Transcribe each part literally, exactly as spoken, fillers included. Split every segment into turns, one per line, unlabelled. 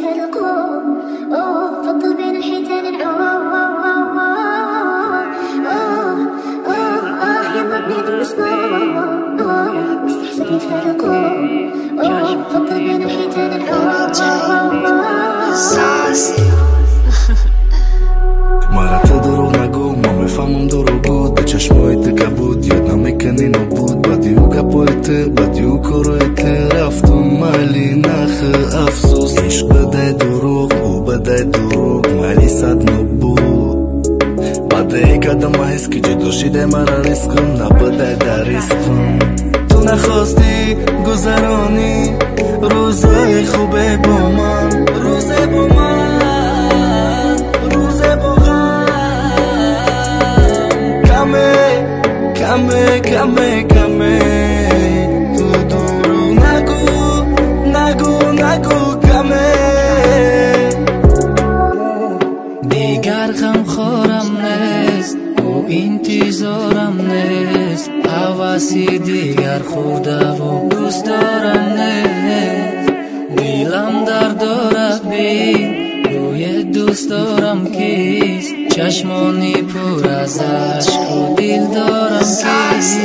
فرقوا أوه فضل بين الحيتان العوم أوه أوه آه يلا بنهدي المسمار أوه مستحسن يفرقوا أوه فضل بين الحيتان العوم
مرا دروغ نگو ما میفهمم دروغ بود به چشمای تو بود یاد نمیکنی نبود بدیو گپایت بدیو کارایت رفتم مالی نخ افسوس عشق بده دروغ او بده دروغ مالی صد نبود بده ای قدم حس که جدا شده مرا ریسکم نبده در ریسکم تو نخواستی گذرانی روزای خوبه با من روزه با من Kame, kame, kame Tu duru nagu, nagu, nagu kame
دیگر غم خورم نیست و انتظارم نیست حواسی دیگر خورده و دوست دارم نیست دلم درد دارد بین روی دوست دارم کیست چشمانی پر از عشق و دل دارم کیست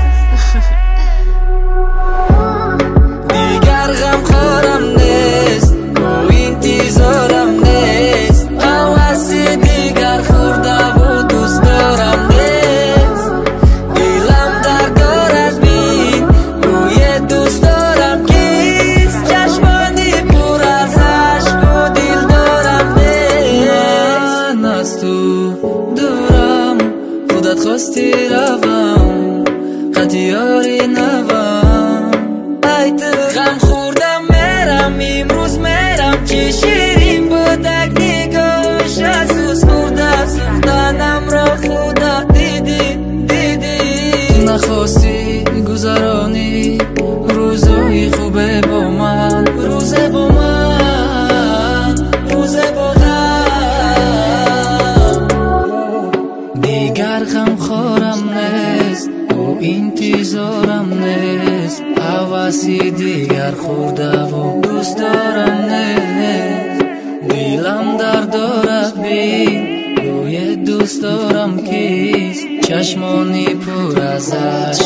دیگر غم خورم نیست و انتظارم نیست حواسی دیگر خورده و دوست دارم نیست دلم درد دارد بین روی دوست دارم کیست چشمانی پر از عشق و دل دارم نیست من از تو دورم خودت خواستی روم قطیاری نوم ای تو غم خوردم میرم امروز میرم چه شیرین بودک نگاهش افسوس خورده سوختنم را خدا دیدی دیدی نخواستی گذرانی روزای خوبه با من روزه با من روزه با دیگر غم خورم نیست و انتظارم نیست حواسی دیگر خورده و دوست دارم نیست دلم درد دارد بین روی دوست دارم کیست چشمانی پر از عشق